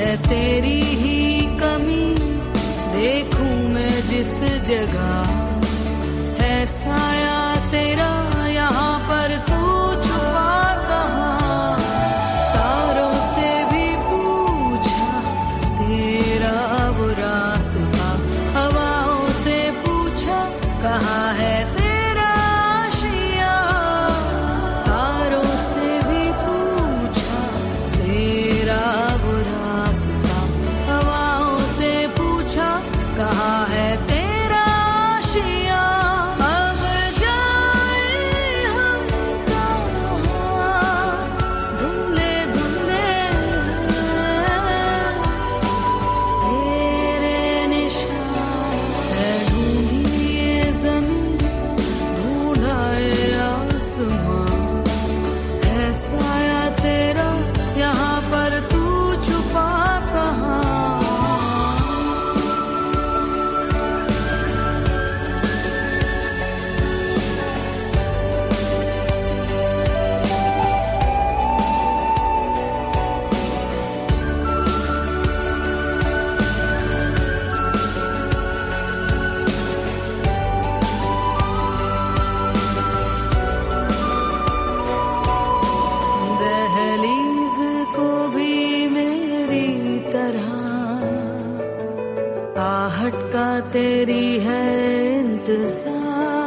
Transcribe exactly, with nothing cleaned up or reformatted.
तेरी ही कमी देखूं मैं जिस जगह है साया तेरा यहाँ पर तू छुपा कहाँ। तारों से भी पूछा तेरा वो रास्ता, हवाओं से पूछा कहाँ है तेरा आशिया। तारों से भी पूछा तेरा वो रास्ता, हवाओं से पूछा कहाँ है तेरा आशिया। अब जाए हम कहाँ धुंधले धुंधले तेरे निशान है। ढूंढी ये जमीन ढूंढा ये आसमां, है साया तेरा यहाँ पर तू छुपा कहाँ। दहलीज को भी मेरी तरह आहट का तेरी है इंतजार।